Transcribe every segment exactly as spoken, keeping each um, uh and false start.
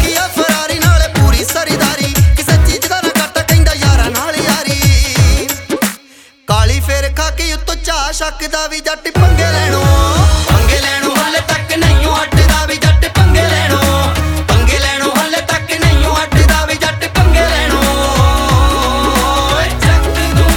शकदा भी जट पंगे लैणो पंगे लैणो हाले तक नहीं हटदा भी जट पंगे लैणो पंगे लैणो हाले तक नहीं हटदा भी जट पंगे लैणो जट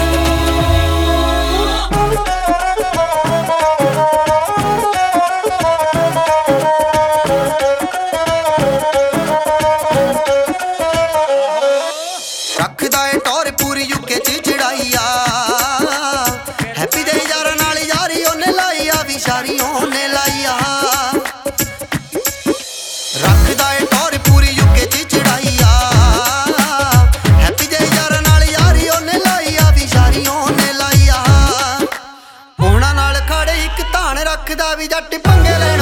रखदा है टोर पूरी यूके च चढ़ाई आ हैप्पी दे यारा नाल यारी ओने लाई आ विशारी ओने लाई आ रखदा है टोर पूरी यूके च चढ़ाई आ हैप्पी दे यारा नाल यारी ओने लाई आ विशारी ओने लाई आ होना नाल खड़े इक धान रखदा भी जट पंगे ले